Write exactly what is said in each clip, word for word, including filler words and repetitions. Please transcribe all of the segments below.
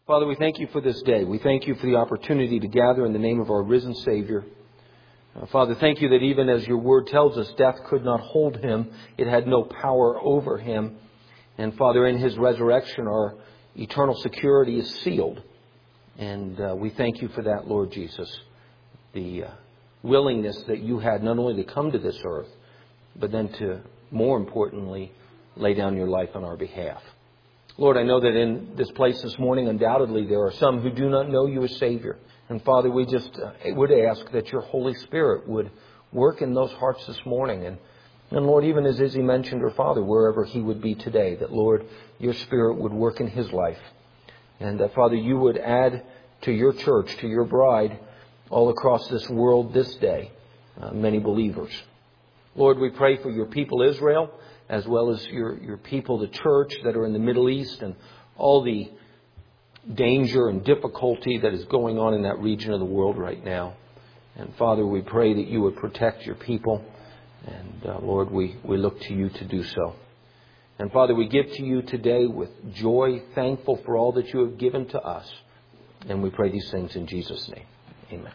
Father, we thank you for this day. We thank you for the opportunity to gather in the name of our risen Savior. Uh, Father, thank you that even as your word tells us, death could not hold him. It had no power over him. And Father, in his resurrection, our eternal security is sealed. And uh, we thank you for that, Lord Jesus. The uh, willingness that you had not only to come to this earth, but then to, more importantly, lay down your life on our behalf. Lord, I know that in this place this morning, undoubtedly, there are some who do not know you as Savior. And Father, we just uh, would ask that your Holy Spirit would work in those hearts this morning. And, and Lord, even as Izzy mentioned her father, wherever he would be today, that, Lord, your Spirit would work in his life. And that, Father, you would add to your church, to your bride, all across this world this day, uh, many believers. Lord, we pray for your people Israel, as well as your, your people, the church that are in the Middle East, and all the danger and difficulty that is going on in that region of the world right now. And Father, we pray that you would protect your people. And uh, Lord, we, we look to you to do so. And Father, we give to you today with joy, thankful for all that you have given to us. And we pray these things in Jesus' name. Amen.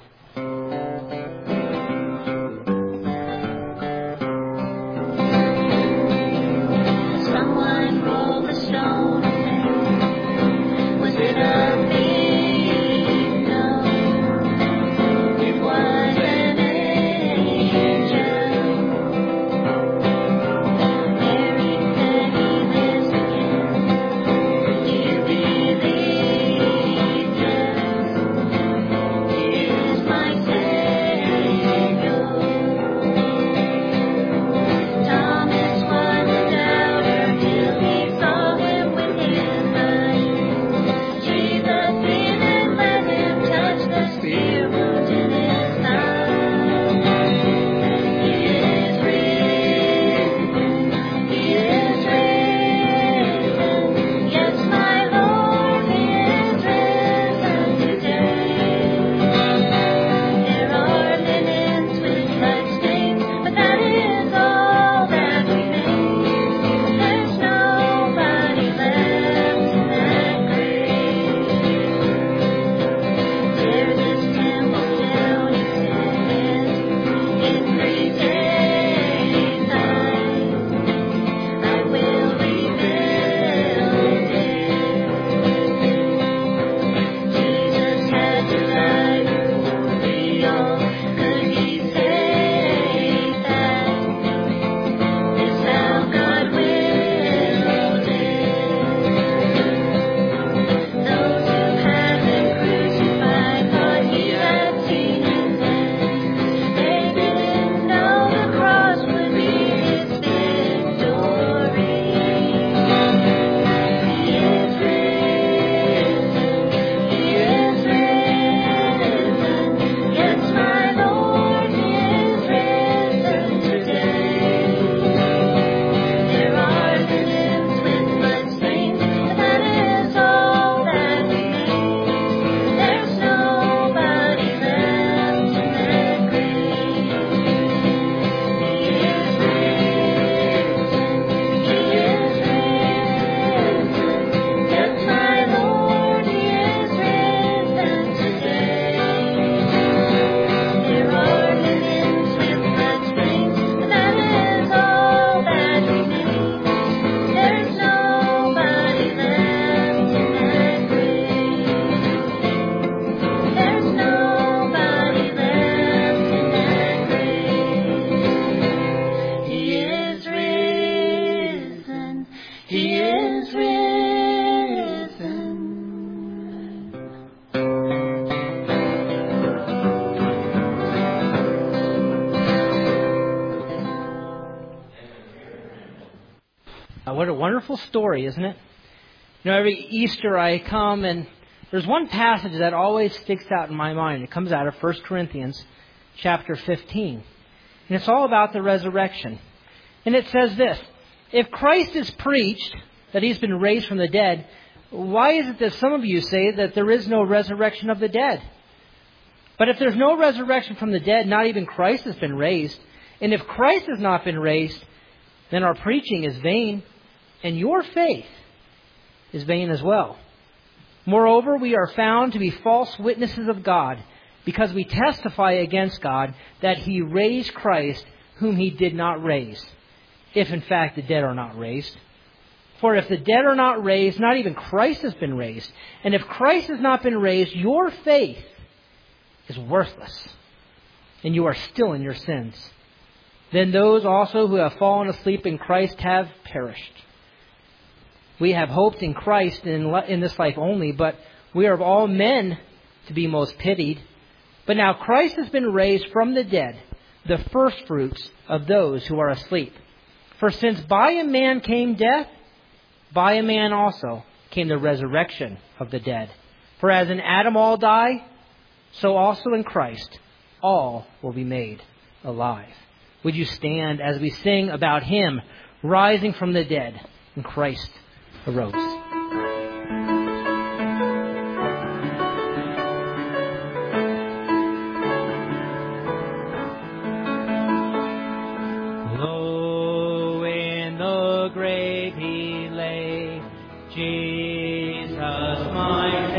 What a wonderful story, isn't it? You know, every Easter I come and there's one passage that always sticks out in my mind. It comes out of First Corinthians chapter fifteen. And it's all about the resurrection. And it says this: if Christ is preached that he's been raised from the dead, why is it that some of you say that there is no resurrection of the dead? But if there's no resurrection from the dead, not even Christ has been raised. And if Christ has not been raised, then our preaching is vain, and your faith is vain as well. Moreover, we are found to be false witnesses of God, because we testify against God that he raised Christ, whom he did not raise, if in fact the dead are not raised. For if the dead are not raised, not even Christ has been raised. And if Christ has not been raised, your faith is worthless, and you are still in your sins. Then those also who have fallen asleep in Christ have perished. We have hoped in Christ in, in this life only, but we are of all men to be most pitied. But now Christ has been raised from the dead, the firstfruits of those who are asleep. For since by a man came death, by a man also came the resurrection of the dead. For as in Adam all die, so also in Christ all will be made alive. Would you stand as we sing about him rising from the dead, and Christ arose. Low in the grave he lay, Jesus my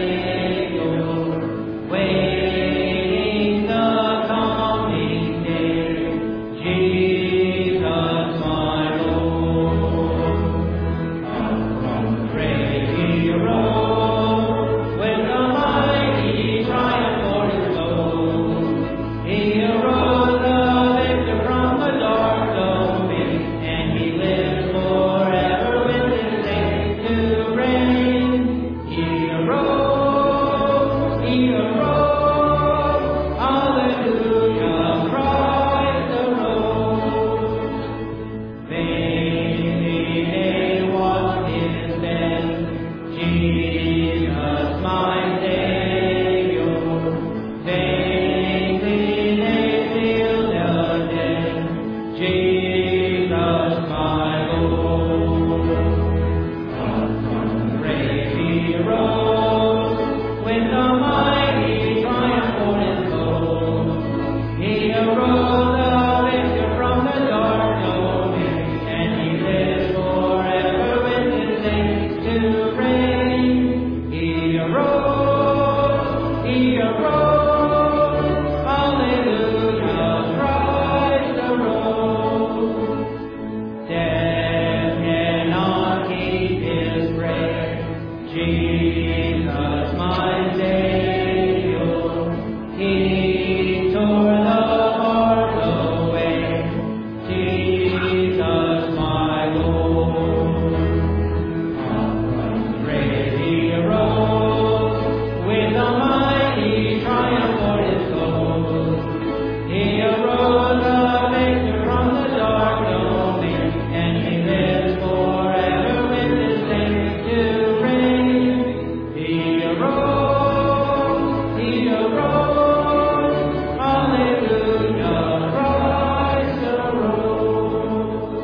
Savior, waiting the coming day, Jesus my Lord. From the grave he arose, with the mighty triumph for his soul. He arose the victor from the dark domain, and he lives forever with his saints to reign. He arose, he arose, hallelujah, Christ arose. Vainly they watch his bed, Jesus my Savior. Vainly they feel the dead, Jesus my Lord. From the grave he arose, with the mighty triumph for his soul. He arose the victor from the dark domain, and he lives forever with his saints to reign. He arose, he arose, hallelujah, Christ arose. Death cannot keep his prayer, Jesus my Savior. He tore the heart away, Jesus my Lord. From the grave he arose, with a mighty triumph for his soul. He arose the victor from the dark domain, and he lives forever with his saints to reign. He arose, he arose, hallelujah, Christ arose.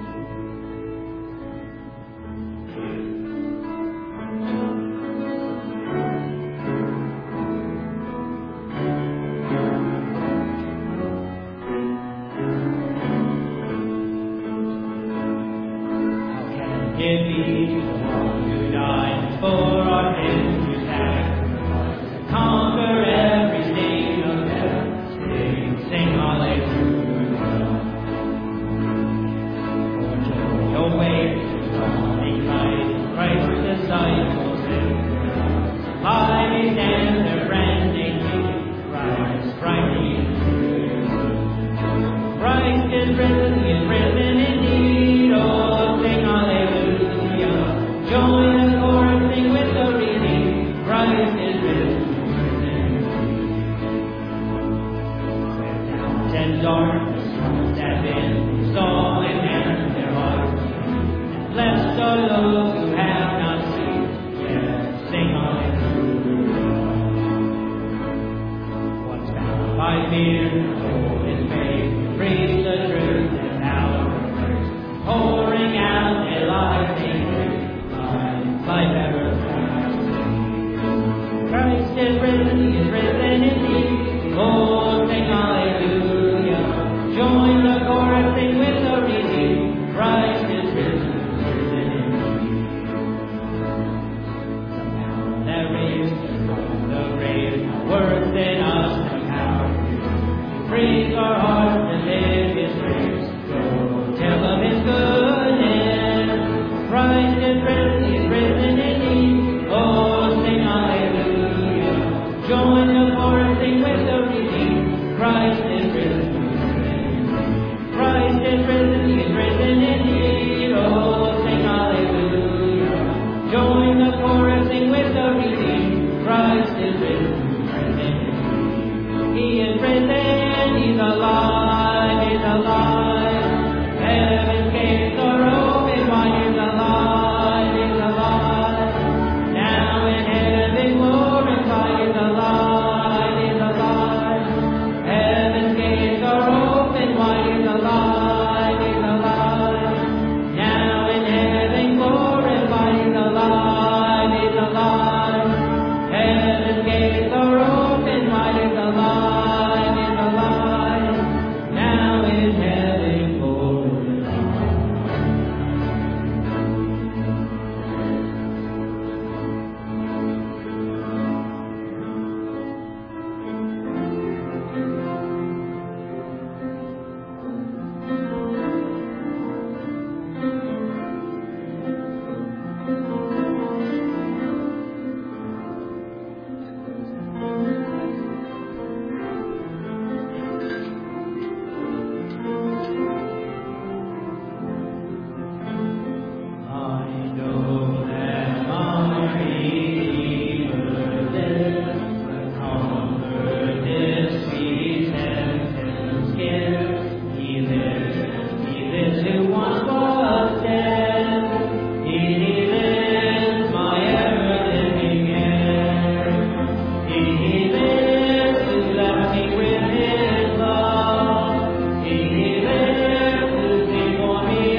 How can it be the one who died for our sins to sacrifice, to conquer every stain of death? Sing, sing hallelujah. For joy awaits the dawning light, Christ's disciples in hiding and their branding Christ, Christ is Christ is risen, he is risen indeed. Oh, sing hallelujah. Join the chorus, sing with the reading. Christ is risen, risen indeed. Where doubt and darkness step in, soul and hand their hearts. And blessed are those who have not seen. Yes, sing hallelujah. Once bound by fear, hold his faith, preach the truth and power of grace, pouring out a life-giving grace, life, life everlasting. Christ is risen, he is risen indeed. Oh, sing hallelujah. Join the chorus, sing with the reading. Christ is risen, risen indeed. Somehow Christ is risen, risen. He is risen, He's alive, He's alive. Heaven's gates are open wide, He's alive, He's alive. Now in heaven glorified, He's alive, He's alive. Heaven's gates are open wide, He's alive, He's alive. Now in heaven glorified, He's alive, He's alive. Heaven's gates are open wide, He's alive, He's alive. Now in heaven glorified. I know that my Redeemer lives, conquered this sweet sentence here. He lives, He lives who once was dead. He lives, my ever-living heir. He lives, who left me with His love. He lives, who sings for me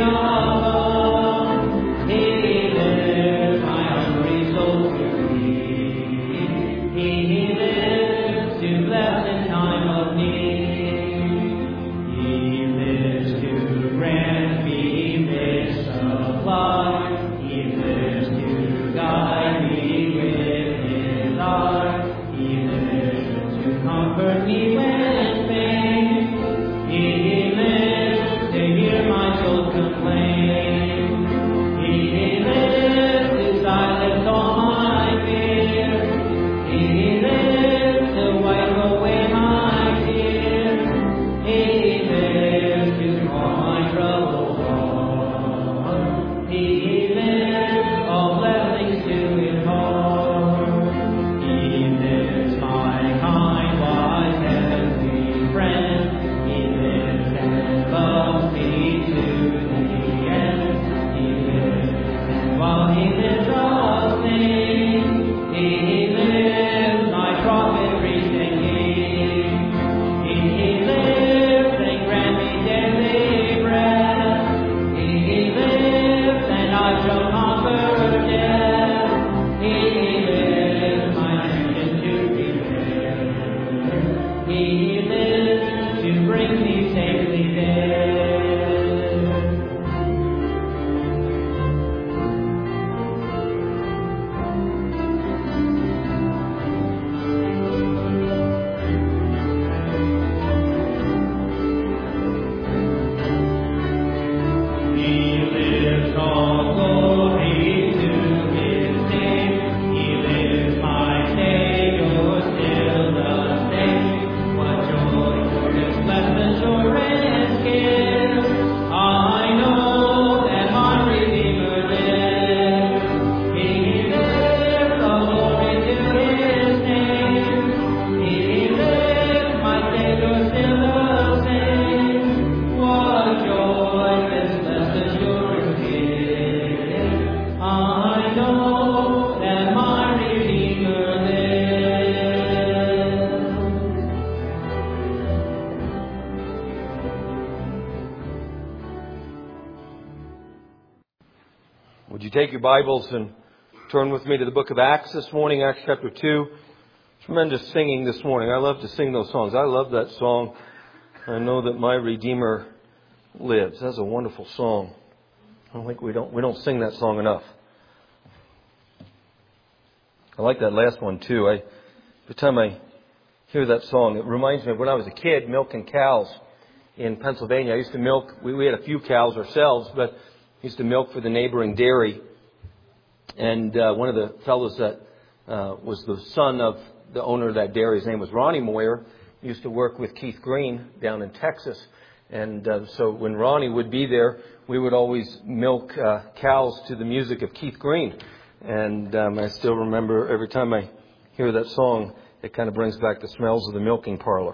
above. He lives, my hungry soul to feed. He lives, to bless in time of need. He lives to grant me this supply. He lives to guide me with His eye. He lives to comfort me when faint. He lives to hear my soul complain. He lives to silence all my fear. He lives to wipe away my tears. He lives to calm my troubled heart. He lives, all blessings to His heart. He lives, my kind, wise, heavenly friend. He lives and loves me to the end. He lives, and while He lives, I'll sing. He lives, my prophet, priest, and king. He lives, and grant me daily bread. He lives, and I shall conquer death. He lives, my strength to prepare. He lives to bring me safely there. He lives, all glory to His name. He lives, my Savior, still the same. What joy for this blessed assurance gives. I know that my Redeemer lives. He lives, all glory to His name. He lives, my Savior, still the same. What joy this blessed assurance gives. I know that my Redeemer lives. Would you take your Bibles and turn with me to the book of Acts this morning, Acts chapter two. Tremendous singing this morning. I love to sing those songs. I love that song. I know that my Redeemer lives. That's a wonderful song. I don't think we don't we don't sing that song enough. I like that last one too. I every time I hear that song, it reminds me of when I was a kid milking cows in Pennsylvania. I used to milk. We, we had a few cows ourselves, but I used to milk for the neighboring dairy. And uh, one of the fellows that uh, was the son of the owner of that dairy, his name was Ronnie Moyer, used to work with Keith Green down in Texas. And uh, so when Ronnie would be there, we would always milk uh, cows to the music of Keith Green. And um, I still remember every time I hear that song, it kind of brings back the smells of the milking parlor.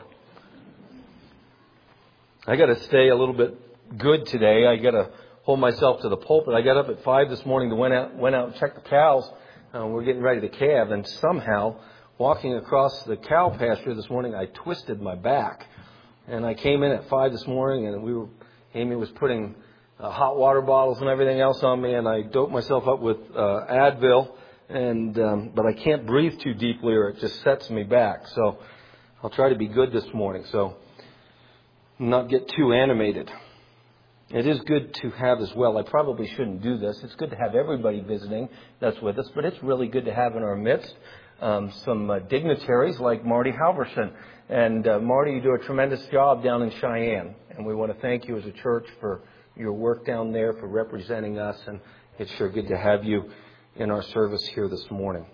I got to stay a little bit good today. I got to hold myself to the pulpit. I got up at five this morning to went out, went out and check the cows. Uh, we're getting ready to calve, and somehow, walking across the cow pasture this morning, I twisted my back. And I came in at five this morning, and we were, Amy was putting uh, hot water bottles and everything else on me, and I doped myself up with uh, Advil. And um, but I can't breathe too deeply, or it just sets me back. So I'll try to be good this morning. So not get too animated. It is good to have as well. I probably shouldn't do this. It's good to have everybody visiting that's with us, but it's really good to have in our midst um, some uh, dignitaries like Marty Halverson. And uh, Marty, you do a tremendous job down in Cheyenne, and we want to thank you as a church for your work down there, for representing us, and it's sure good to have you in our service here this morning.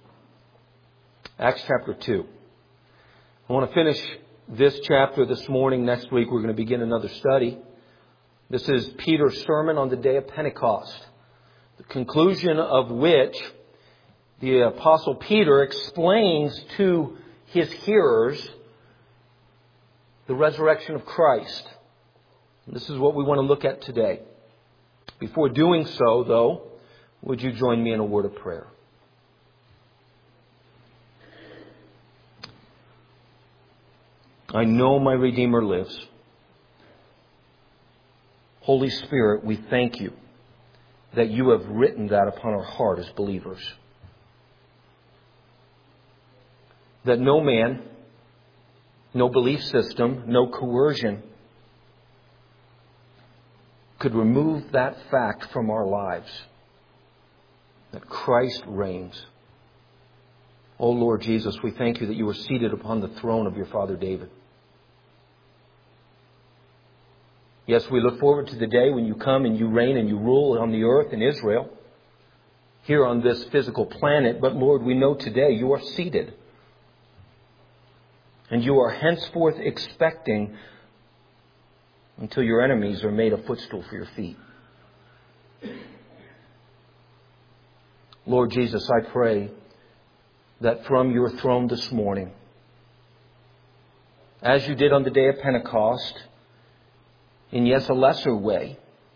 Acts chapter two. I want to finish this chapter this morning. Next week we're going to begin another study. This is Peter's sermon on the day of Pentecost, the conclusion of which the Apostle Peter explains to his hearers the resurrection of Christ. And this is what we want to look at today. Before doing so, though, would you join me in a word of prayer? I know my Redeemer lives. Holy Spirit, we thank you that you have written that upon our heart as believers. That no man, no belief system, no coercion could remove that fact from our lives. That Christ reigns. Oh Lord Jesus, we thank you that you are seated upon the throne of your father David. Yes, we look forward to the day when you come and you reign and you rule on the earth in Israel, here on this physical planet. But Lord, we know today you are seated. And you are henceforth expecting until your enemies are made a footstool for your feet. Lord Jesus, I pray that from your throne this morning, as you did on the day of Pentecost, in yes, a lesser way,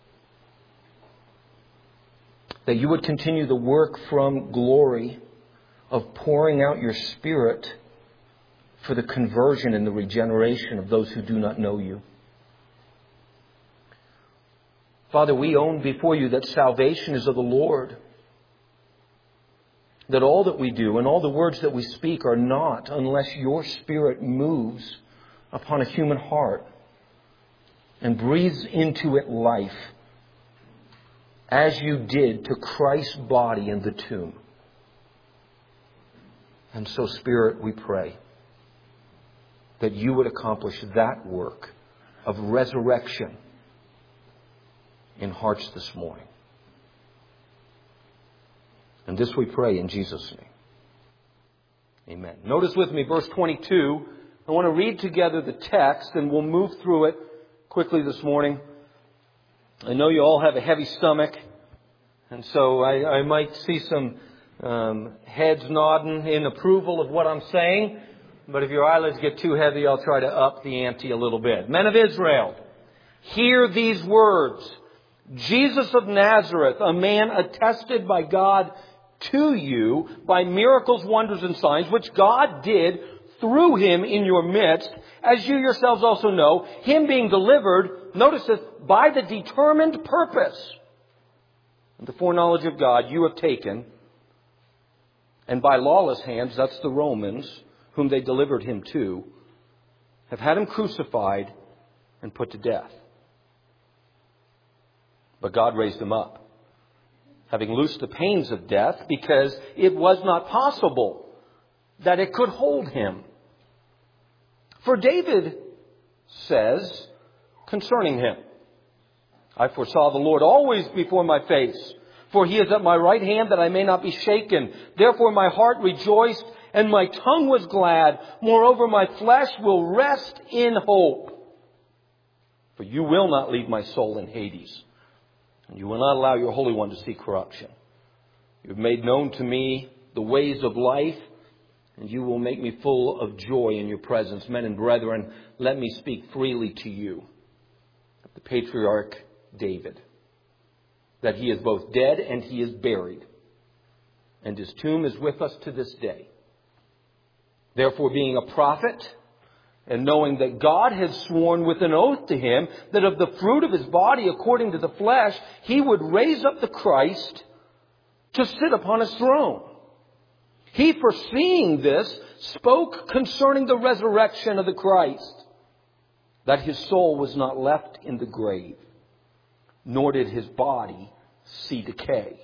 that you would continue the work from glory of pouring out your Spirit for the conversion and the regeneration of those who do not know you. Father, we own before you that salvation is of the Lord. That all that we do and all the words that we speak are not unless your Spirit moves upon a human heart and breathes into it life, as you did to Christ's body in the tomb. And so, Spirit, we pray that you would accomplish that work of resurrection in hearts this morning. And this we pray in Jesus' name. Amen. Notice with me verse twenty-two. I want to read together the text and we'll move through it quickly this morning. I know you all have a heavy stomach, and so I, I might see some um, heads nodding in approval of what I'm saying. But if your eyelids get too heavy, I'll try to up the ante a little bit. Men of Israel, hear these words. Jesus of Nazareth, a man attested by God to you by miracles, wonders, and signs, which God did through him in your midst, as you yourselves also know, him being delivered, notice this, by the determined purpose and the foreknowledge of God you have taken, and by lawless hands, that's the Romans, whom they delivered him to, have had him crucified and put to death. But God raised him up, having loosed the pains of death, because it was not possible that it could hold him. For David says concerning him, I foresaw the Lord always before my face, for he is at my right hand that I may not be shaken. Therefore my heart rejoiced and my tongue was glad. Moreover, my flesh will rest in hope. For you will not leave my soul in Hades, and you will not allow your Holy One to see corruption. You have made known to me the ways of life. and you will make me full of joy in your presence. Men and brethren, let me speak freely to you of the patriarch David, that he is both dead and he is buried, and his tomb is with us to this day. Therefore, being a prophet, and knowing that God has sworn with an oath to him that of the fruit of his body, according to the flesh, he would raise up the Christ to sit upon his throne. He, foreseeing this, spoke concerning the resurrection of the Christ, that his soul was not left in the grave, nor did his body see decay.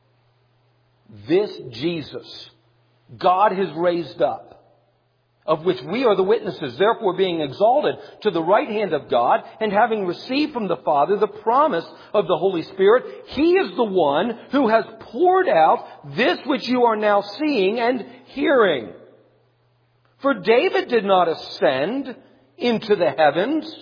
This Jesus, God has raised up, of which we are the witnesses, therefore being exalted to the right hand of God, and having received from the Father the promise of the Holy Spirit, he is the one who has poured out this which you are now seeing and hearing. For David did not ascend into the heavens,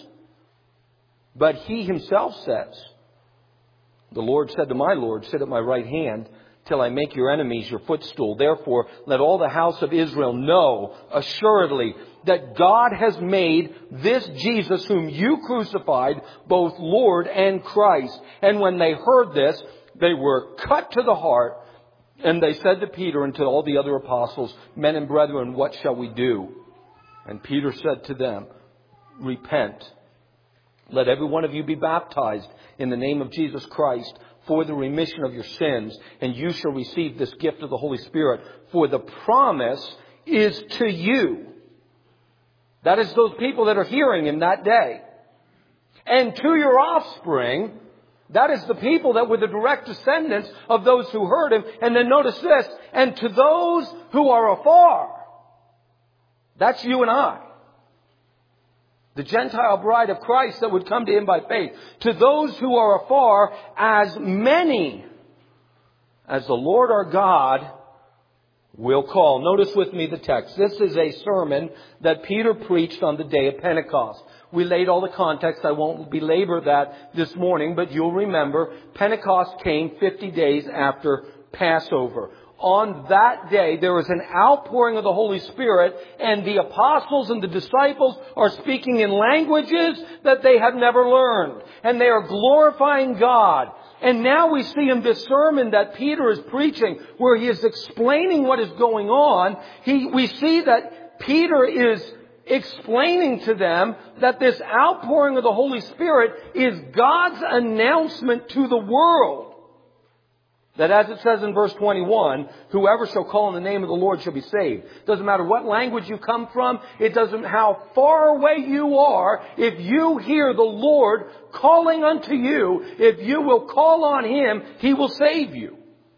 but he himself says, the Lord said to my Lord, sit at my right hand, till I make your enemies your footstool. Therefore, let all the house of Israel know assuredly that God has made this Jesus whom you crucified both Lord and Christ. And when they heard this, they were cut to the heart. And they said to Peter and to all the other apostles, men and brethren, what shall we do? And Peter said to them, repent. Let every one of you be baptized in the name of Jesus Christ for the remission of your sins, and you shall receive this gift of the Holy Spirit. For the promise is to you. That is those people that are hearing him that day. And to your offspring, that is the people that were the direct descendants of those who heard him. And then notice this, and to those who are afar. That's you and I. The Gentile bride of Christ that would come to him by faith. To those who are afar, as many as the Lord our God will call. Notice with me the text. This is a sermon that Peter preached on the day of Pentecost. We laid all the context. I won't belabor that this morning, but you'll remember Pentecost came fifty days after Passover. On that day, there was an outpouring of the Holy Spirit, and the apostles and the disciples are speaking in languages that they have never learned. And they are glorifying God. And now we see in this sermon that Peter is preaching, where he is explaining what is going on. He, we see that Peter is explaining to them that this outpouring of the Holy Spirit is God's announcement to the world. That as it says in verse twenty-one, whoever shall call on the name of the Lord shall be saved. Doesn't matter what language you come from. It doesn't matter how far away you are. If you hear the Lord calling unto you, if you will call on him, he will save you.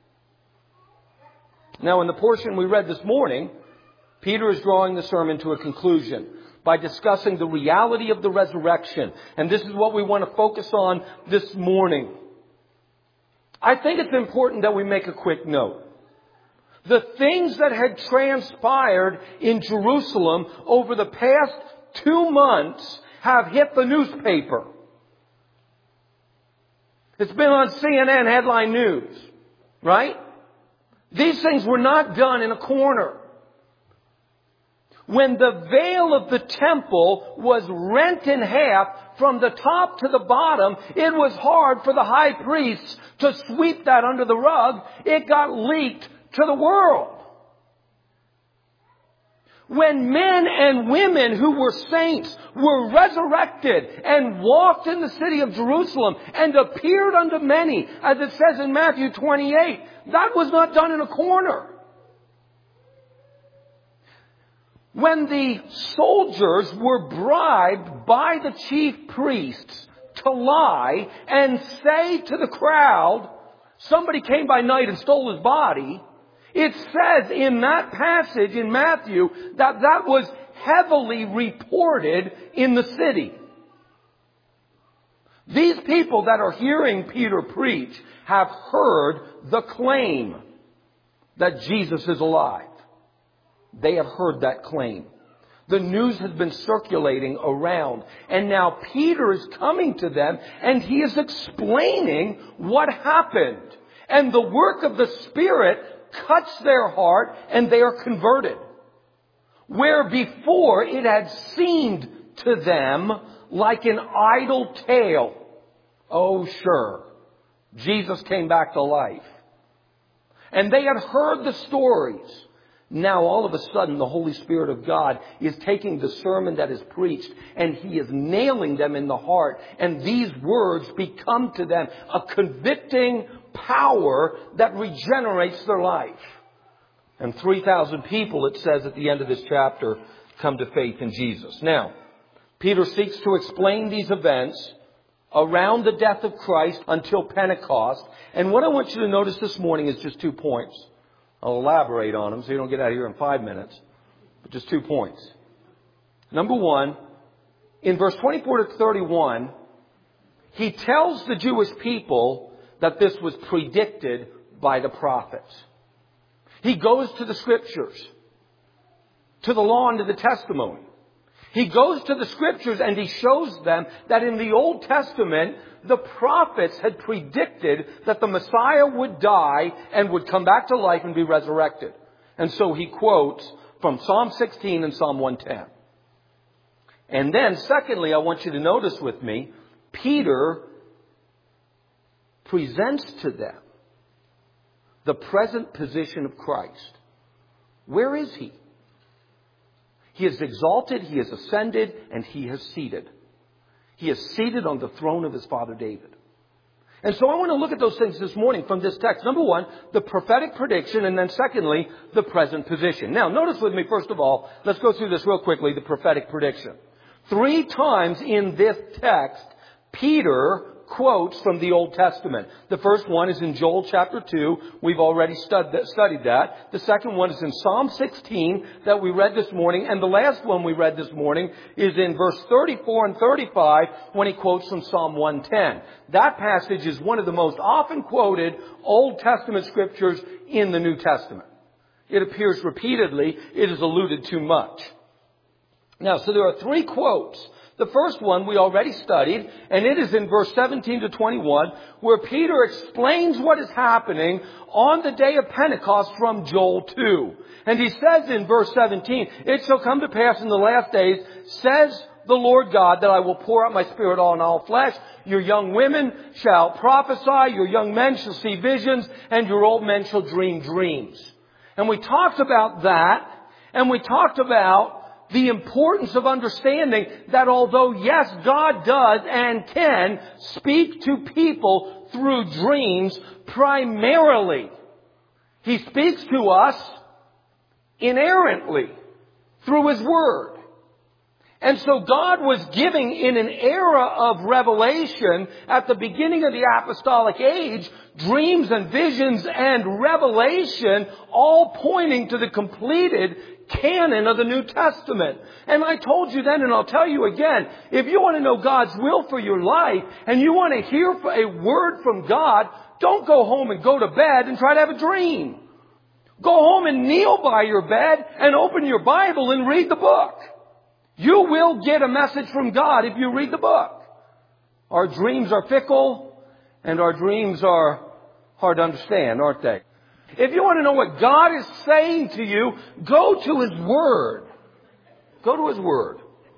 Now in the portion we read this morning, Peter is drawing the sermon to a conclusion by discussing the reality of the resurrection. And this is what we want to focus on this morning. I think it's important that we make a quick note. The things that had transpired in Jerusalem over the past two months have hit the newspaper. It's been on C N N headline news, right? These things were not done in a corner. When the veil of the temple was rent in half from the top to the bottom, it was hard for the high priests to sweep that under the rug. It got leaked to the world. When men and women who were saints were resurrected and walked in the city of Jerusalem and appeared unto many, as it says in Matthew twenty-eight, that was not done in a corner. When the soldiers were bribed by the chief priests to lie and say to the crowd, somebody came by night and stole his body, it says in that passage in Matthew that that was heavily reported in the city. These people that are hearing Peter preach have heard the claim that Jesus is alive. They have heard that claim. The news has been circulating around. And now Peter is coming to them and he is explaining what happened. And the work of the Spirit cuts their heart and they are converted. where before it had seemed to them like an idle tale. Oh, sure, Jesus came back to life. And they had heard the stories. Now, all of a sudden, the Holy Spirit of God is taking the sermon that is preached and He is nailing them in the heart. And these words become to them a convicting power that regenerates their life. And three thousand people, it says at the end of this chapter, come to faith in Jesus. Now, Peter seeks to explain these events around the death of Christ until Pentecost. And what I want you to notice this morning is just two points. I'll elaborate on them so you don't get out of here in five minutes. But just two points. Number one, in verse twenty-four to thirty-one, he tells the Jewish people that this was predicted by the prophets. He goes to the Scriptures, to the law and to the testimony. He goes to the Scriptures and he shows them that in the Old Testament, the prophets had predicted that the Messiah would die and would come back to life and be resurrected. And so he quotes from Psalm sixteen and Psalm one ten. And then, secondly, I want you to notice with me, Peter presents to them the present position of Christ. Where is He? He is exalted, He is ascended, and He has seated. He is seated on the throne of His father David. And so I want to look at those things this morning from this text. Number one, the prophetic prediction, and then secondly, the present position. Now, notice with me, first of all, let's go through this real quickly, the prophetic prediction. Three times in this text, Peter quotes from the Old Testament. The first one is in Joel chapter two. We've already stud- studied that. The second one is in Psalm sixteen that we read this morning. And the last one we read this morning is in verse thirty-four and thirty-five when he quotes from Psalm one ten. That passage is one of the most often quoted Old Testament scriptures in the New Testament. It appears repeatedly. It is alluded to much. Now, so there are three quotes. The first one we already studied, and it is in verse seventeen to twenty-one, where Peter explains what is happening on the day of Pentecost from Joel two. And he says in verse seventeen, "It shall come to pass in the last days, says the Lord God, that I will pour out my Spirit on all flesh. Your young women shall prophesy, your young men shall see visions, and your old men shall dream dreams." And we talked about that, and we talked about the importance of understanding that although, yes, God does and can speak to people through dreams, primarily, He speaks to us inerrantly through His Word. And so God was giving in an era of revelation at the beginning of the apostolic age, dreams and visions and revelation all pointing to the completed canon of the New Testament. And I told you then, and I'll tell you again, if you want to know God's will for your life and you want to hear a word from God, don't go home and go to bed and try to have a dream. Go home and kneel by your bed and open your Bible and read the book. You will get a message from God if you read the book. Our dreams are fickle and our dreams are hard to understand, aren't they? If you want to know what God is saying to you, go to His Word. Go to His Word.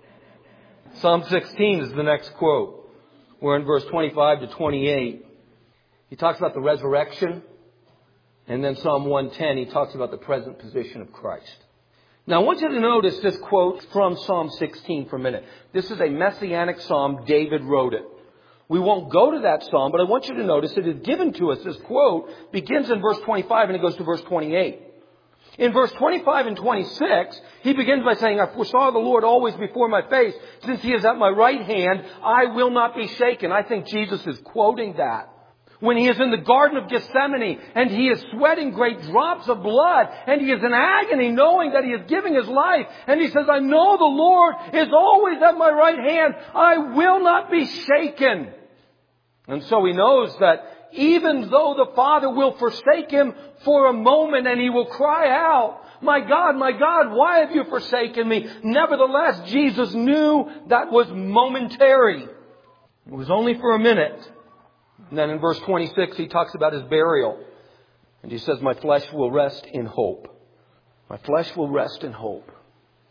Psalm sixteen is the next quote. We're in verse twenty-five to twenty-eight. He talks about the resurrection. And then Psalm one ten, he talks about the present position of Christ. Now I want you to notice this quote from Psalm sixteen for a minute. This is a messianic psalm. David wrote it. We won't go to that psalm, but I want you to notice it is given to us. This quote begins in verse twenty-five and it goes to verse twenty-eight. In verse twenty-five and twenty-six, he begins by saying, "I foresaw the Lord always before my face. Since He is at my right hand, I will not be shaken." I think Jesus is quoting that. When He is in the Garden of Gethsemane and He is sweating great drops of blood and He is in agony knowing that He is giving His life. And He says, "I know the Lord is always at my right hand. I will not be shaken." And so He knows that even though the Father will forsake Him for a moment and He will cry out, "My God, my God, why have you forsaken me?" Nevertheless, Jesus knew that was momentary. It was only for a minute. And then in verse twenty-six, He talks about His burial. And He says, "My flesh will rest in hope." My flesh will rest in hope.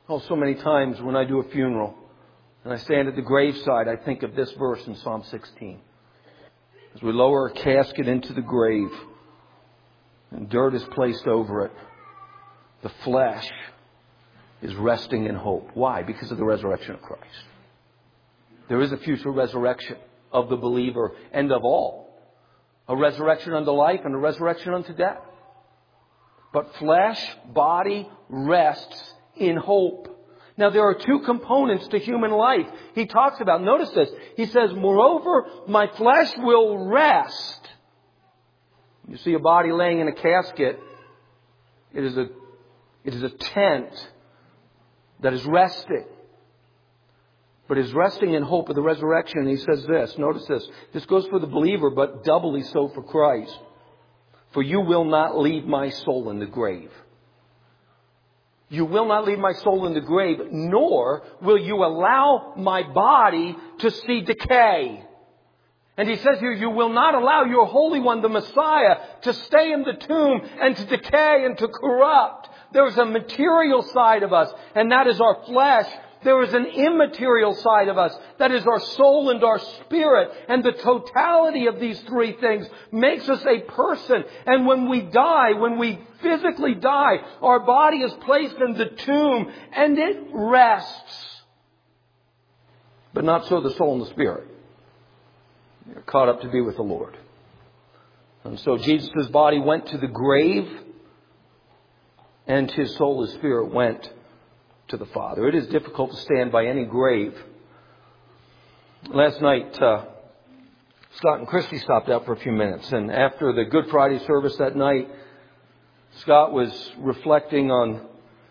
Oh, so many times when I do a funeral and I stand at the graveside, I think of this verse in Psalm sixteen. As we lower a casket into the grave and dirt is placed over it, the flesh is resting in hope. Why? Because of the resurrection of Christ. There is a future resurrection of the believer and of all. A resurrection unto life and a resurrection unto death. But flesh, body, rests in hope. Now there are two components to human life. He talks about, notice this, he says, moreover, my flesh will rest. You see a body laying in a casket, it is a, it is a tent that is resting. But is resting in hope of the resurrection. He says this, notice this, this goes for the believer, but doubly so for Christ. For you will not leave my soul in the grave. You will not leave my soul in the grave, nor will you allow my body to see decay. And he says here, you will not allow your Holy One, the Messiah, to stay in the tomb and to decay and to corrupt. There is a material side of us, and that is our flesh. There is an immaterial side of us. That is our soul and our spirit. And the totality of these three things makes us a person. And when we die, when we physically die, our body is placed in the tomb and it rests. But not so the soul and the spirit. They're caught up to be with the Lord. And so Jesus' body went to the grave and his soul and spirit went to the Father. It is difficult to stand by any grave. Last night, uh, Scott and Christy stopped out for a few minutes. And after the Good Friday service that night, Scott was reflecting on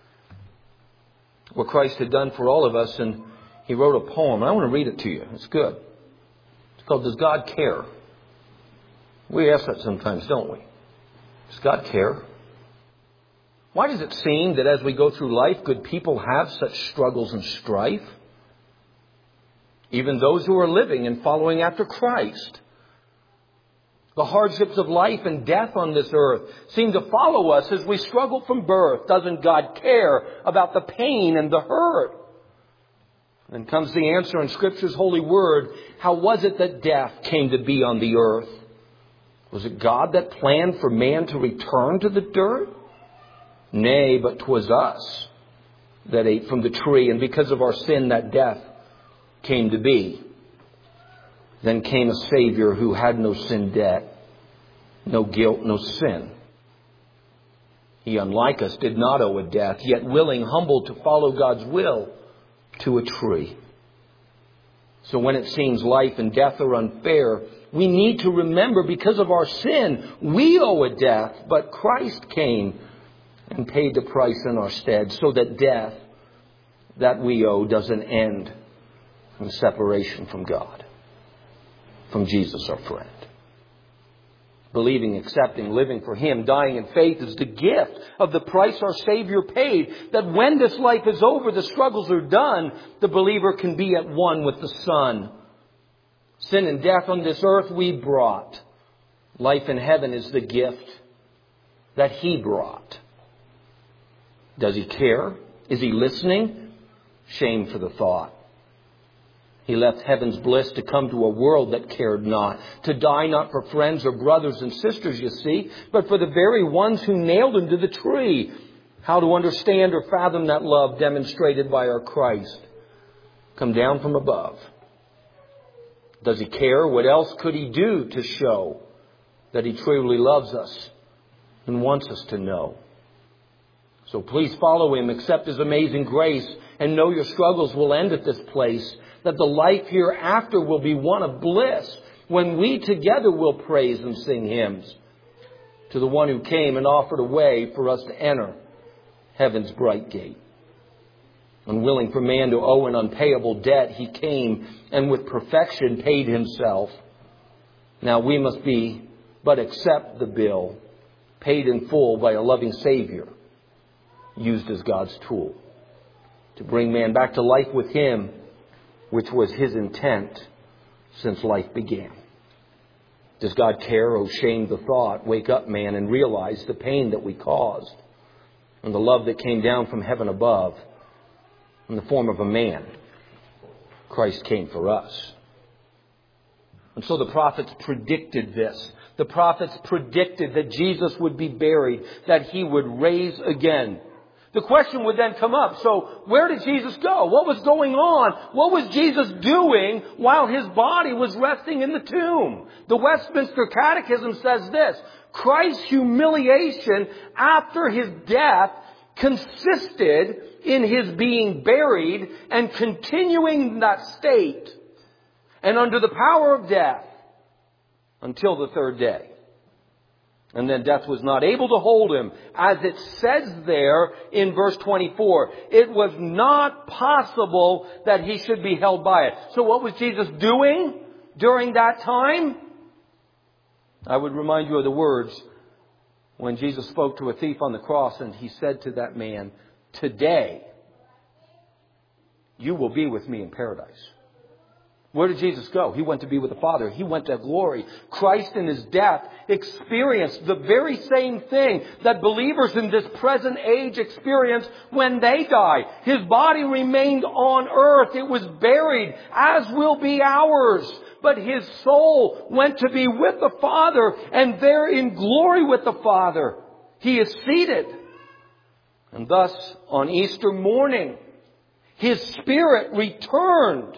what Christ had done for all of us. And he wrote a poem. And I want to read it to you. It's good. It's called, Does God Care? We ask that sometimes, don't we? Does God care? Why does it seem that as we go through life, good people have such struggles and strife? Even those who are living and following after Christ. The hardships of life and death on this earth seem to follow us as we struggle from birth. Doesn't God care about the pain and the hurt? Then comes the answer in Scripture's holy word. How was it that death came to be on the earth? Was it God that planned for man to return to the dirt? Nay, but 'twas us that ate from the tree, and because of our sin that death came to be. Then came a Savior who had no sin debt, no guilt, no sin. He, unlike us, did not owe a death, yet willing, humble to follow God's will to a tree. So when it seems life and death are unfair, we need to remember because of our sin, we owe a death, but Christ came and paid the price in our stead so that death that we owe doesn't end in separation from God, from Jesus our friend. Believing, accepting, living for Him, dying in faith is the gift of the price our Savior paid. That when this life is over, the struggles are done, the believer can be at one with the Son. Sin and death on this earth we brought. Life in heaven is the gift that He brought. Does He care? Is He listening? Shame for the thought. He left heaven's bliss to come to a world that cared not. To die not for friends or brothers and sisters, you see, but for the very ones who nailed Him to the tree. How to understand or fathom that love demonstrated by our Christ, come down from above. Does He care? What else could He do to show that He truly loves us and wants us to know? So please follow Him, accept His amazing grace, and know your struggles will end at this place. That the life hereafter will be one of bliss when we together will praise and sing hymns to the one who came and offered a way for us to enter heaven's bright gate. Unwilling for man to owe an unpayable debt, He came and with perfection paid Himself. Now we must be but accept the bill, paid in full by a loving Savior, used as God's tool to bring man back to life with Him, which was His intent since life began. Does God care? Oh, shame the thought. Wake up, man, and realize the pain that we caused and the love that came down from heaven above in the form of a man. Christ came for us. And so the prophets predicted this. The prophets predicted that Jesus would be buried, that He would raise again. The question would then come up, so where did Jesus go? What was going on? What was Jesus doing while His body was resting in the tomb? The Westminster Catechism says this: Christ's humiliation after His death consisted in His being buried and continuing in that state and under the power of death until the third day. And then death was not able to hold Him. As it says there in verse twenty-four, it was not possible that He should be held by it. So what was Jesus doing during that time? I would remind you of the words when Jesus spoke to a thief on the cross and He said to that man, "Today you will be with me in paradise." Where did Jesus go? He went to be with the Father. He went to glory. Christ in His death experienced the very same thing that believers in this present age experience when they die. His body remained on earth. It was buried, as will be ours. But His soul went to be with the Father, and there in glory with the Father, He is seated. And thus, on Easter morning, His spirit returned,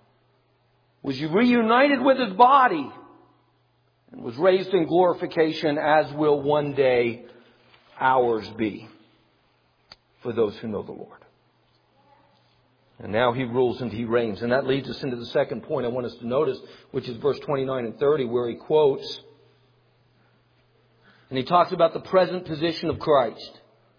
was reunited with His body, and was raised in glorification, as will one day ours be for those who know the Lord. And now He rules and He reigns. And that leads us into the second point I want us to notice, which is verse twenty-nine and thirty, where he quotes, and he talks about the present position of Christ.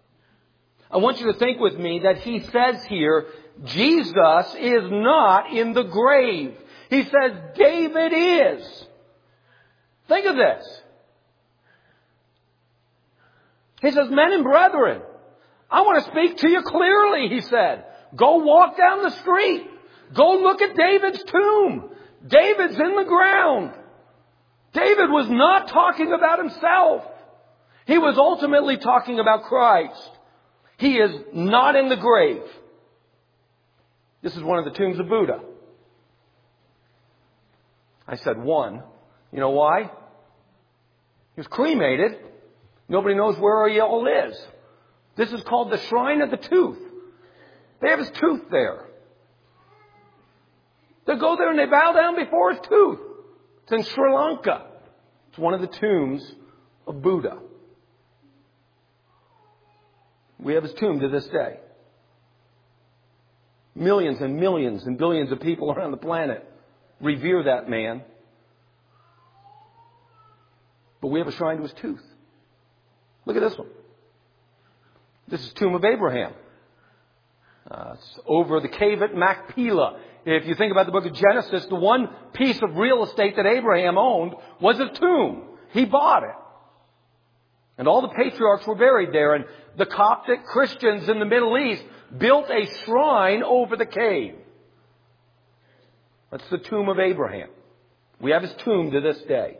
I want you to think with me that he says here, Jesus is not in the grave. He says, David is. Think of this. He says, men and brethren, I want to speak to you clearly, he said. Go walk down the street. Go look at David's tomb. David's in the ground. David was not talking about himself. He was ultimately talking about Christ. He is not in the grave. This is one of the tombs of Buddha. I said one. You know why? He was cremated. Nobody knows where he all is. This is called the Shrine of the Tooth. They have his tooth there. They go there and they bow down before his tooth. It's in Sri Lanka. It's one of the tombs of Buddha. We have his tomb to this day. Millions and millions and billions of people around the planet revere that man. But we have a shrine to his tooth. Look at this one. This is Tomb of Abraham. Uh, it's over the cave at Machpelah. If you think about the book of Genesis, the one piece of real estate that Abraham owned was a tomb. He bought it. And all the patriarchs were buried there. And the Coptic Christians in the Middle East built a shrine over the cave. That's the tomb of Abraham. We have his tomb to this day.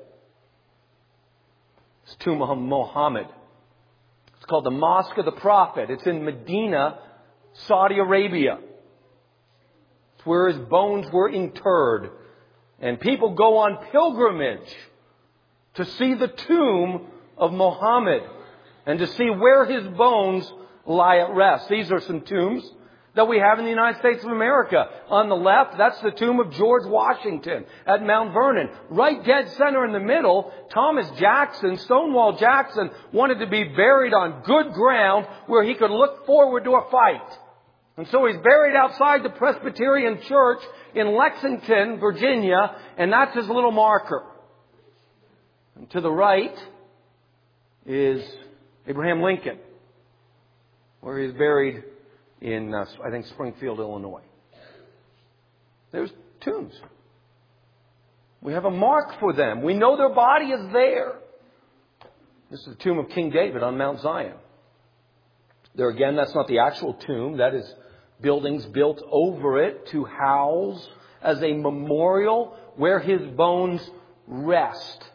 It's the tomb of Muhammad. It's called the Mosque of the Prophet. It's in Medina, Saudi Arabia. It's where his bones were interred. And people go on pilgrimage to see the tomb of Muhammad and to see where his bones lie at rest. These are some tombs that we have in the United States of America. On the left, that's the tomb of George Washington at Mount Vernon. Right dead center in the middle, Thomas Jackson, Stonewall Jackson, wanted to be buried on good ground where he could look forward to a fight. And so he's buried outside the Presbyterian Church in Lexington, Virginia, and that's his little marker. And to the right is Abraham Lincoln, where he's buried in, uh, I think, Springfield, Illinois. There's tombs. We have a mark for them. We know their body is there. This is the tomb of King David on Mount Zion. There again, that's not the actual tomb. That is buildings built over it to house as a memorial where his bones rest.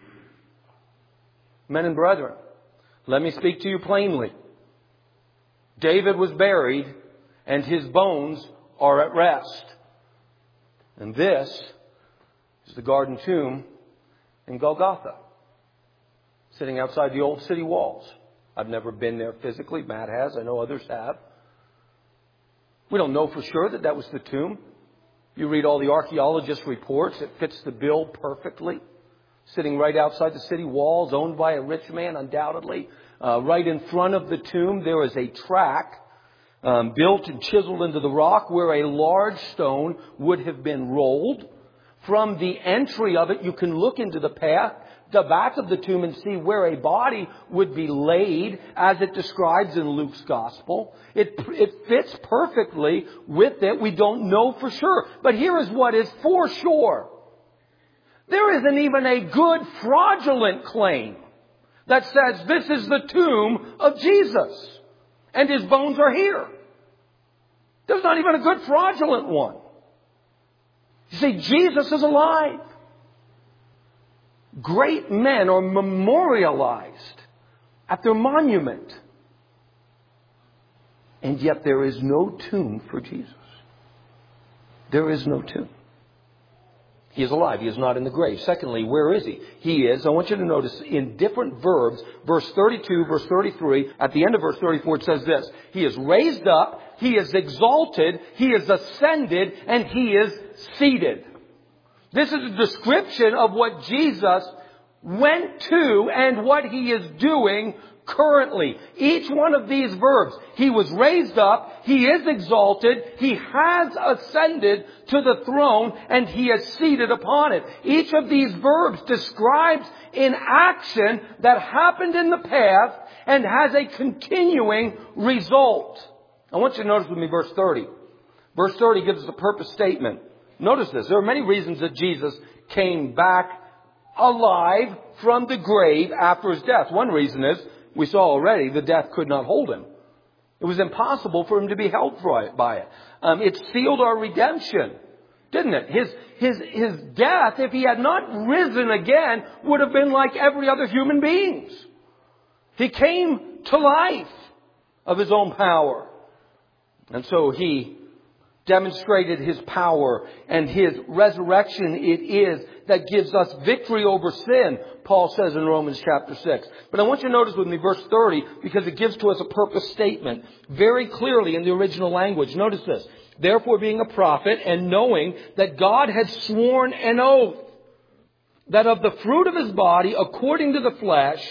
Men and brethren, let me speak to you plainly. David was buried and His bones are at rest. And this is the garden tomb in Golgotha, sitting outside the old city walls. I've never been there physically. Matt has. I know others have. We don't know for sure that that was the tomb. You read all the archaeologists' reports. It fits the bill perfectly. Sitting right outside the city walls, owned by a rich man, undoubtedly. Uh, right in front of the tomb, there is a track um, built and chiseled into the rock where a large stone would have been rolled. From the entry of it, you can look into the path, the back of the tomb, and see where a body would be laid, as it describes in Luke's Gospel. It, it fits perfectly with it. We don't know for sure. But here is what is for sure. There isn't even a good fraudulent claim that says this is the tomb of Jesus and His bones are here. There's not even a good fraudulent one. You see, Jesus is alive. Great men are memorialized at their monument. And yet there is no tomb for Jesus. There is no tomb. He is alive. He is not in the grave. Secondly, where is He? He is, I want you to notice, in different verbs, verse thirty-two, verse thirty-three, at the end of verse thirty-four, it says this: He is raised up, He is exalted, He is ascended, and He is seated. This is a description of what Jesus went to and what He is doing currently. Each one of these verbs. He was raised up, He is exalted, He has ascended to the throne, and He is seated upon it. Each of these verbs describes an action that happened in the past and has a continuing result. I want you to notice with me verse thirty. Verse thirty gives us a purpose statement. Notice this. There are many reasons that Jesus came back alive from the grave after His death. One reason is, we saw already, the death could not hold Him. It was impossible for Him to be held by it. Um, it sealed our redemption, didn't it? His, his, his death, if He had not risen again, would have been like every other human being's. He came to life of His own power. And so He demonstrated His power, and His resurrection it is that gives us victory over sin, Paul says in Romans chapter six. But I want you to notice with me verse thirty, because it gives to us a purpose statement very clearly in the original language. Notice this: Therefore, being a prophet, and knowing that God had sworn an oath that of the fruit of His body, according to the flesh,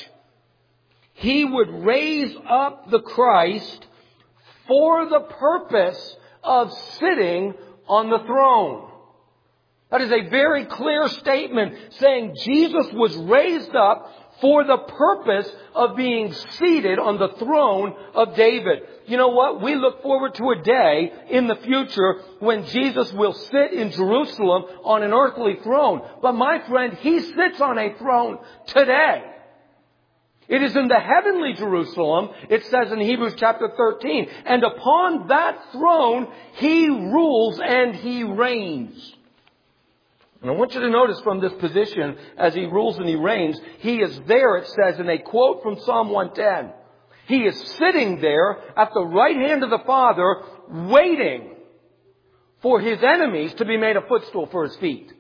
He would raise up the Christ for the purpose of sitting on the throne. That is a very clear statement saying Jesus was raised up for the purpose of being seated on the throne of David. You know what? We look forward to a day in the future when Jesus will sit in Jerusalem on an earthly throne. But my friend, He sits on a throne today. It is in the heavenly Jerusalem, it says in Hebrews chapter thirteen. And upon that throne, He rules and He reigns. And I want you to notice from this position, as He rules and He reigns, He is there, it says in a quote from Psalm one ten. He is sitting there at the right hand of the Father, waiting for His enemies to be made a footstool for His feet.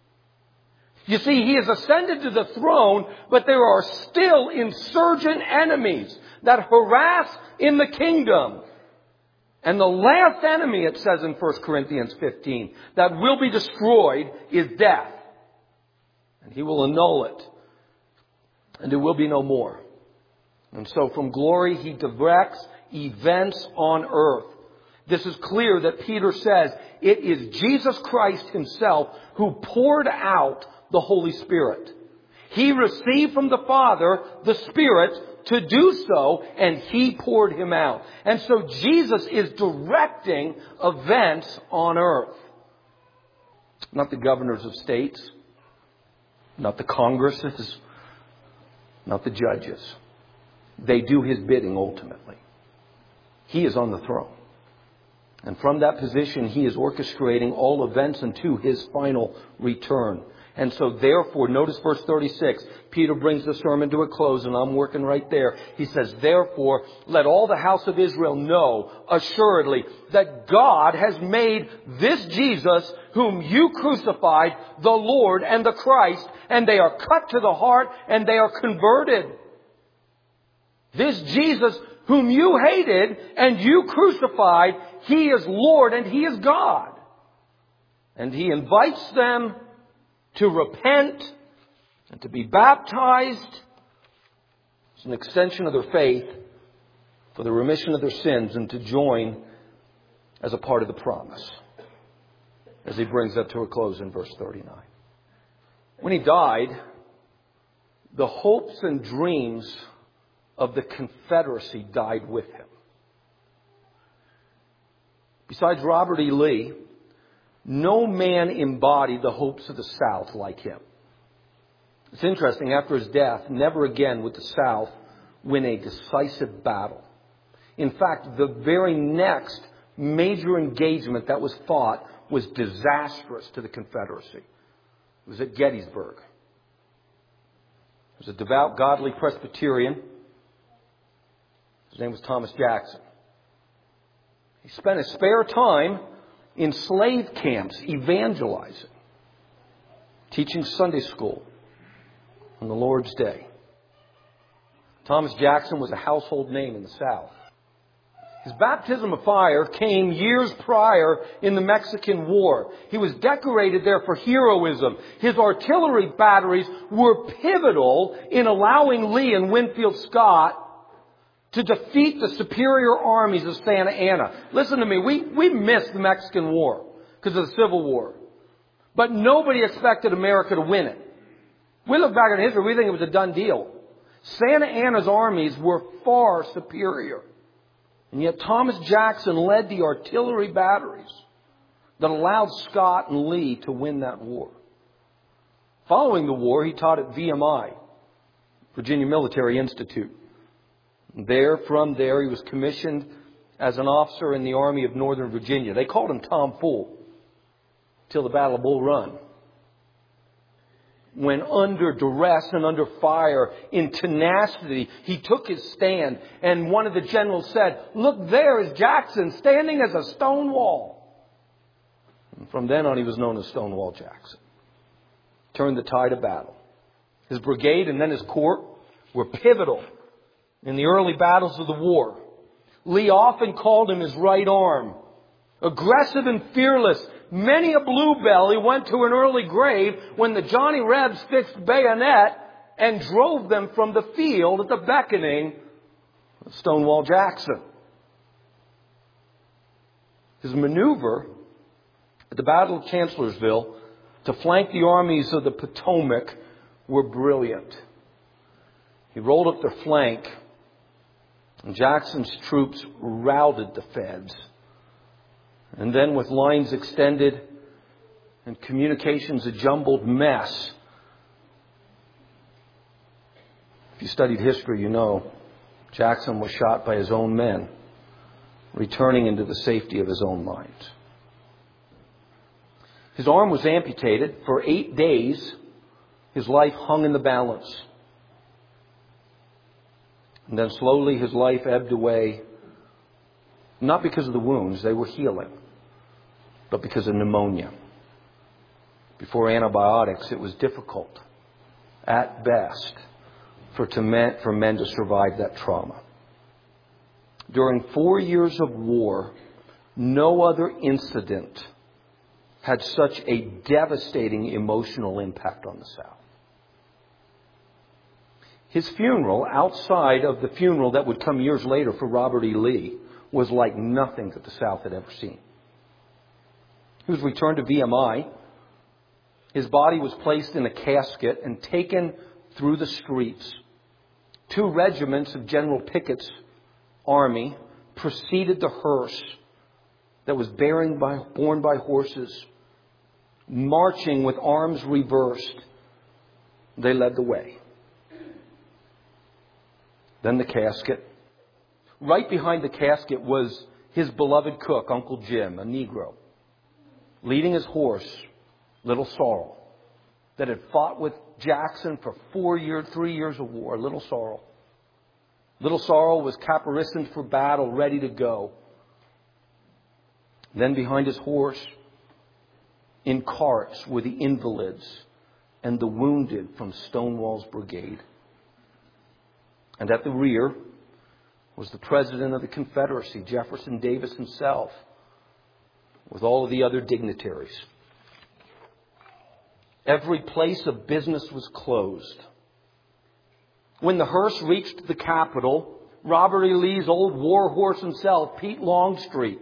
You see, He has ascended to the throne, but there are still insurgent enemies that harass in the kingdom. And the last enemy, it says in First Corinthians fifteen, that will be destroyed is death. And He will annul it. And there will be no more. And so from glory He directs events on earth. This is clear that Peter says it is Jesus Christ Himself who poured out the Holy Spirit. He received from the Father the Spirit to do so, and He poured Him out. And so Jesus is directing events on earth. Not the governors of states, not the congresses, not the judges. They do His bidding ultimately. He is on the throne. And from that position, He is orchestrating all events unto His final return. And so therefore, notice verse thirty-six, Peter brings the sermon to a close, and I'm working right there. He says, therefore, let all the house of Israel know assuredly that God has made this Jesus, whom you crucified, the Lord and the Christ, and they are cut to the heart and they are converted. This Jesus whom you hated and you crucified, He is Lord and He is God. And He invites them to repent and to be baptized as an extension of their faith for the remission of their sins and to join as a part of the promise. As he brings that to a close in verse thirty-nine. When he died, the hopes and dreams of the Confederacy died with him. Besides Robert E. Lee, no man embodied the hopes of the South like him. It's interesting, after his death, never again would the South win a decisive battle. In fact, the very next major engagement that was fought was disastrous to the Confederacy. It was at Gettysburg. There was a devout, godly Presbyterian. His name was Thomas Jackson. He spent his spare time in slave camps evangelizing, teaching Sunday school on the Lord's Day. Thomas Jackson was a household name in the South. His baptism of fire came years prior in the Mexican War. He was decorated there for heroism. His artillery batteries were pivotal in allowing Lee and Winfield Scott to defeat the superior armies of Santa Anna. Listen to me, we, we missed the Mexican War because of the Civil War. But nobody expected America to win it. We look back in history, we think it was a done deal. Santa Anna's armies were far superior. And yet Thomas Jackson led the artillery batteries that allowed Scott and Lee to win that war. Following the war, he taught at V M I, Virginia Military Institute. There, from there, he was commissioned as an officer in the Army of Northern Virginia. They called him Tom Fool till the Battle of Bull Run. When under duress and under fire, in tenacity, he took his stand. And one of the generals said, "Look, there is Jackson standing as a stone wall." And from then on, he was known as Stonewall Jackson. Turned the tide of battle. His brigade and then his corps were pivotal in the early battles of the war. Lee often called him his right arm. Aggressive and fearless, many a bluebell he went to an early grave when the Johnny Rebs fixed bayonet and drove them from the field at the beckoning of Stonewall Jackson. His maneuver at the Battle of Chancellorsville to flank the armies of the Potomac were brilliant. He rolled up their flank, and Jackson's troops routed the Feds. And then, with lines extended and communications a jumbled mess, if you studied history, you know Jackson was shot by his own men, returning into the safety of his own mind. His arm was amputated. For eight days, his life hung in the balance. And then slowly his life ebbed away, not because of the wounds, they were healing, but because of pneumonia. Before antibiotics, it was difficult, at best, for, to men, for men to survive that trauma. During four years of war, no other incident had such a devastating emotional impact on the South. His funeral, outside of the funeral that would come years later for Robert E. Lee, was like nothing that the South had ever seen. He was returned to V M I. His body was placed in a casket and taken through the streets. Two regiments of General Pickett's army preceded the hearse that was bearing by, borne by horses, marching with arms reversed. They led the way. Then the casket. Right behind the casket was his beloved cook, Uncle Jim, a Negro, leading his horse, Little Sorrel, that had fought with Jackson for four years, three years of war. Little Sorrel. Little Sorrel was caparisoned for battle, ready to go. Then behind his horse, in carts, were the invalids and the wounded from Stonewall's brigade. And at the rear was the President of the Confederacy, Jefferson Davis himself, with all of the other dignitaries. Every place of business was closed. When the hearse reached the Capitol, Robert E. Lee's old war horse himself, Pete Longstreet,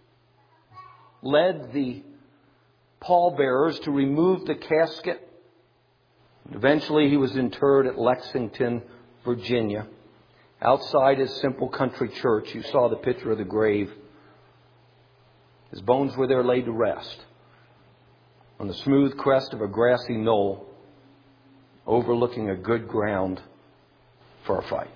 led the pallbearers to remove the casket. Eventually he was interred at Lexington, Virginia. Outside his simple country church, you saw the picture of the grave. His bones were there laid to rest on the smooth crest of a grassy knoll overlooking a good ground for a fight.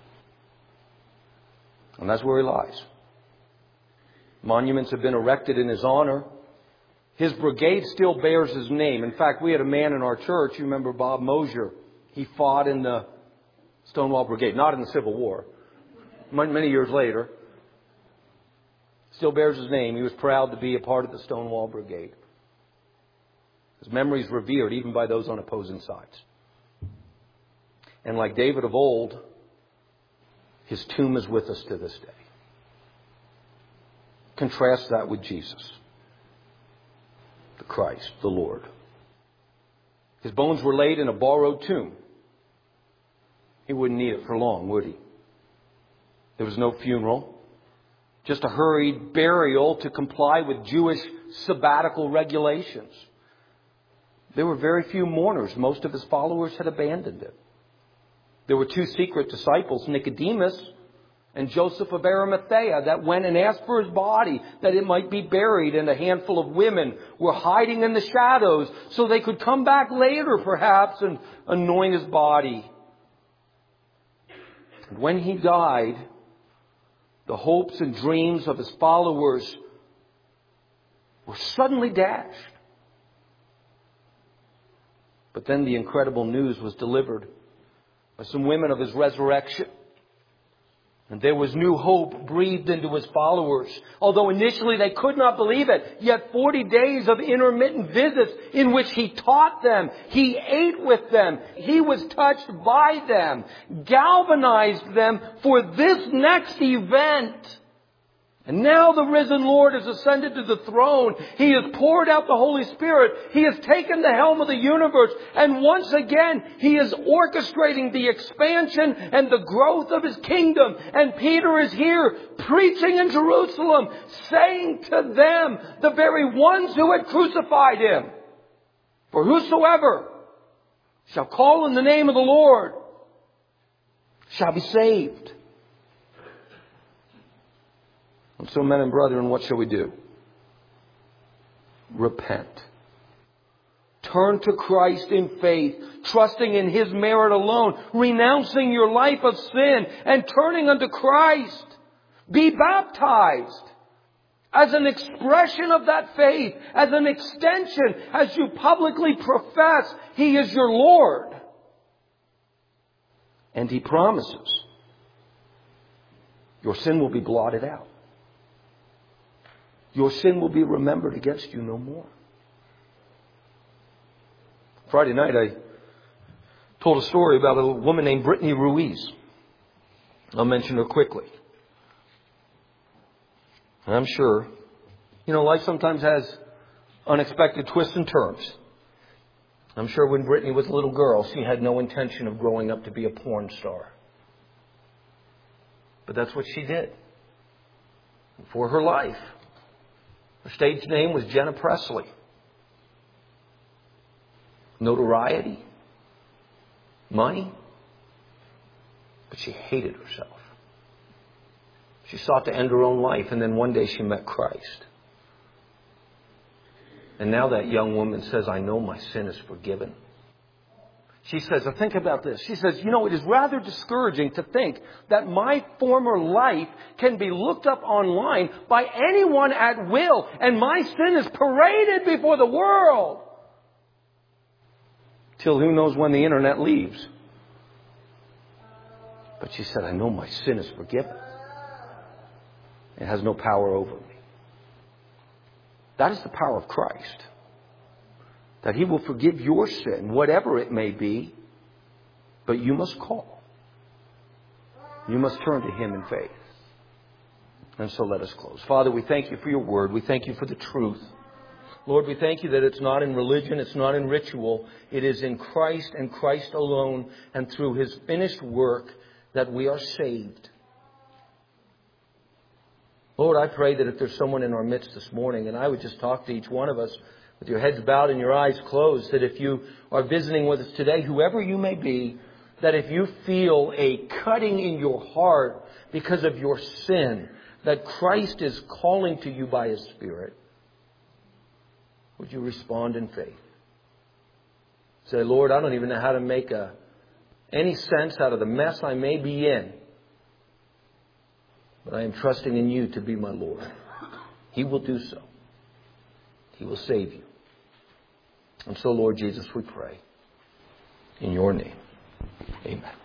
And that's where he lies. Monuments have been erected in his honor. His brigade still bears his name. In fact, we had a man in our church, you remember Bob Mosier. He fought in the Stonewall Brigade, not in the Civil War. Many years later, still bears his name. He was proud to be a part of the Stonewall Brigade. His memory is revered even by those on opposing sides. And like David of old, his tomb is with us to this day. Contrast that with Jesus, the Christ, the Lord. His bones were laid in a borrowed tomb. He wouldn't need it for long, would he? There was no funeral, just a hurried burial to comply with Jewish sabbatical regulations. There were very few mourners. Most of his followers had abandoned it. There were two secret disciples, Nicodemus and Joseph of Arimathea, that went and asked for his body that it might be buried, and a handful of women were hiding in the shadows so they could come back later perhaps and anoint his body. And when he died, the hopes and dreams of his followers were suddenly dashed. But then the incredible news was delivered by some women of his resurrection. And there was new hope breathed into his followers. Although initially they could not believe it, yet forty days of intermittent visits in which he taught them, he ate with them, he was touched by them, galvanized them for this next event. And now the risen Lord has ascended to the throne. He has poured out the Holy Spirit. He has taken the helm of the universe. And once again, He is orchestrating the expansion and the growth of His kingdom. And Peter is here preaching in Jerusalem, saying to them, the very ones who had crucified Him, for whosoever shall call in the name of the Lord shall be saved. And so, men and brethren, what shall we do? Repent. Turn to Christ in faith, trusting in His merit alone, renouncing your life of sin and turning unto Christ. Be baptized as an expression of that faith, as an extension, as you publicly profess He is your Lord. And He promises your sin will be blotted out. Your sin will be remembered against you no more. Friday night I told a story about a woman named Brittany Ruiz. I'll mention her quickly. And I'm sure, you know, life sometimes has unexpected twists and turns. I'm sure when Brittany was a little girl, she had no intention of growing up to be a porn star. But that's what she did for her life. Her stage name was Jenna Presley. Notoriety, money, but she hated herself. She sought to end her own life, and then one day she met Christ. And now that young woman says, I know my sin is forgiven. She says, I think about this. She says, you know, it is rather discouraging to think that my former life can be looked up online by anyone at will, and my sin is paraded before the world. Till who knows when the internet leaves. But she said, I know my sin is forgiven. It has no power over me. That is the power of Christ. That He will forgive your sin, whatever it may be, but you must call. You must turn to Him in faith. And so let us close. Father, we thank You for Your Word. We thank You for the truth. Lord, we thank You that it's not in religion, it's not in ritual. It is in Christ and Christ alone and through His finished work that we are saved. Lord, I pray that if there's someone in our midst this morning, and I would just talk to each one of us with your heads bowed and your eyes closed, that if you are visiting with us today, whoever you may be, that if you feel a cutting in your heart because of your sin, that Christ is calling to you by His Spirit, would you respond in faith? Say, Lord, I don't even know how to make a, any sense out of the mess I may be in, but I am trusting in You to be my Lord. He will do so. He will save you. And so, Lord Jesus, we pray in Your name. Amen.